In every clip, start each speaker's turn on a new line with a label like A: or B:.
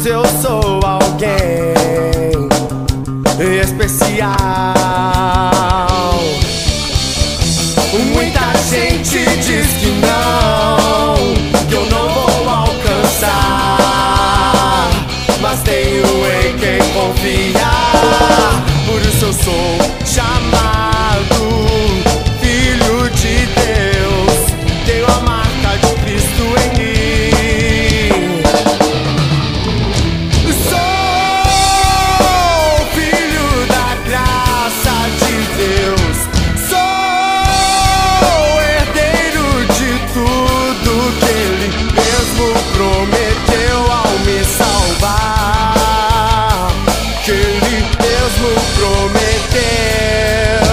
A: eu sou alguém especial. Muita gente diz que eu não vou alcançar, mas tenho em quem confiar. Por isso eu sou chamado filho de Deus, tenho a marca de Cristo em mim. Sou filho da graça de Deus, sou herdeiro de tudo que Ele mesmo prometeu ao me salvar, que Ele mesmo prometeu.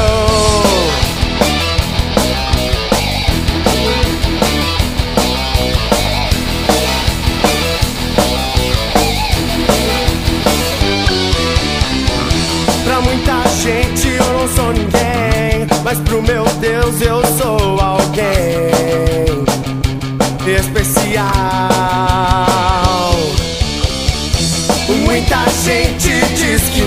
A: Pra muita gente eu não sou ninguém, mas pro meu Deus eu sou alguém especial. Muita gente diz que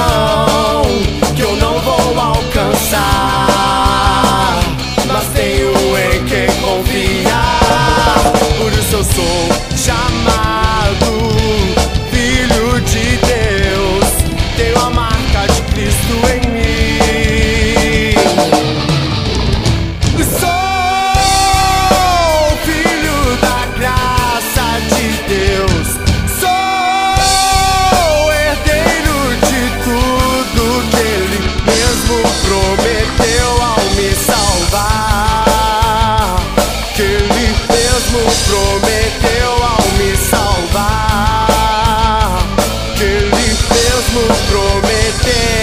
A: eu não vou alcançar, mas tenho em quem confiar. Por isso eu sou chamado filho de Deus, tenho a marca de Cristo em mim. Sou filho da graça de Deus, sou herdeiro de tudo que Ele mesmo prometeu ao me salvar, que Ele mesmo prometeu ao me salvar, que Ele mesmo prometeu.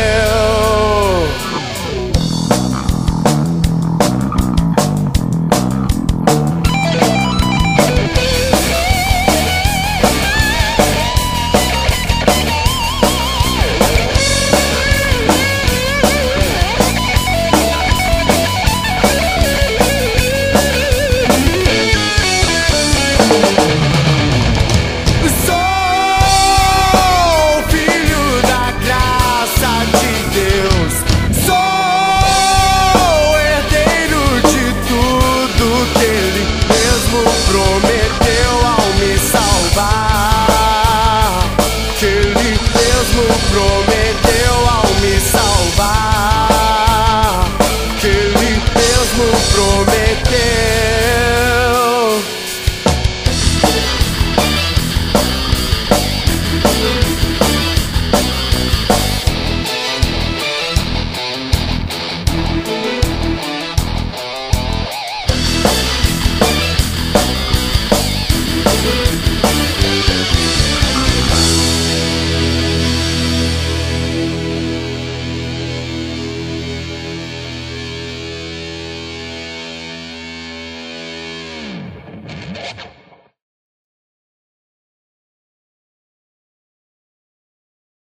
A: Sou filho da graça de Deus, sou herdeiro de tudo que Ele mesmo prometeu ao me salvar, que Ele mesmo prometeu.